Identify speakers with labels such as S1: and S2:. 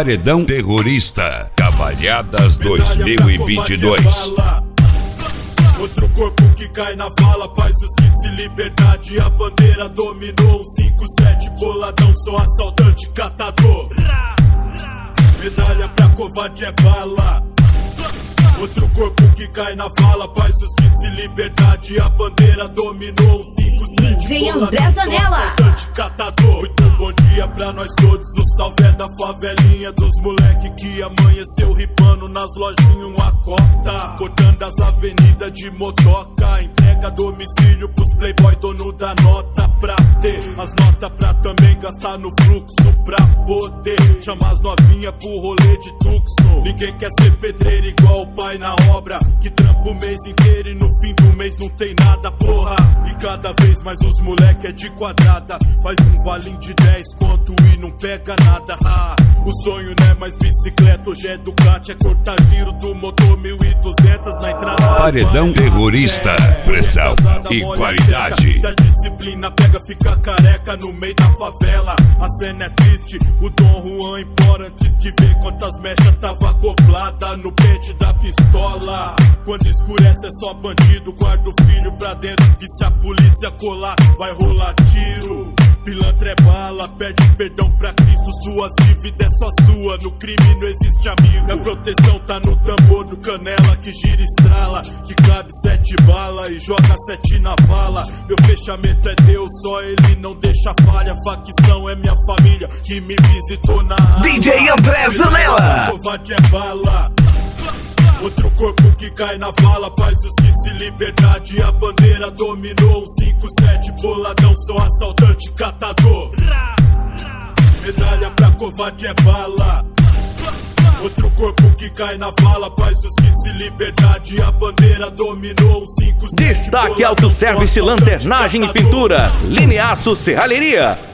S1: Paredão Terrorista Cavalhadas 2022.
S2: Outro corpo que cai na vala, paz, justiça e liberdade. A bandeira dominou, 157 boladão, sou assaltante, catador. Medalha pra covarde é bala. Outro corpo que cai na vala, paz, justiça e liberdade. A bandeira dominou, 157
S3: DJ André Zanella.
S2: Catador. Muito bom dia pra nós todos. O salve é da favelinha, dos moleque que amanheceu ripando nas lojinhas uma cota, cortando as avenidas de motoca. Entrega domicílio pros playboy, dono da nota, pra ter as notas pra também gastar no fluxo, pra poder chamar as novinhas pro rolê de tuxo. Ninguém quer ser pedreiro igual o pai na obra, que trampa o mês inteiro e no fim do mês não tem nada, porra. E cada vez mais os moleque é de quadrada, faz um valinho de 10 conto e não pega nada. O sonho não é mais bicicleta, hoje é Ducati, é cortar giro do motor 1200 na entrada.
S1: Paredão Terrorista, pressão e qualidade.
S2: Se a disciplina pega, fica careca no meio da favela. A cena é triste, o Dom Juan embora antes de ver quantas mechas tava acoplada no pente da pistola. Quando escurece é só bandido, guarda o filho pra dentro, que se a polícia colar vai rolar tiro. Pilantra é bala, pede perdão pra Cristo, suas dívidas é só sua, no crime não existe amigo. Minha proteção tá no tambor do canela, que gira e estrala, que cabe 7 balas e joga 7 na vala. Meu fechamento é Deus, só ele não deixa falha. Facção é minha família, que me visitou na alma.
S4: DJ André Zanella.
S2: Covarde é bala. Outro corpo que cai na vala, paz, justiça e liberdade. A bandeira dominou, 157 boladão, sou assaltante, catador. Medalha pra covarde é bala. Outro corpo que cai na vala, paz, justiça e liberdade. A bandeira dominou, 157
S4: Destaque Autosservice, lanternagem e pintura. Lineaço Serralheria.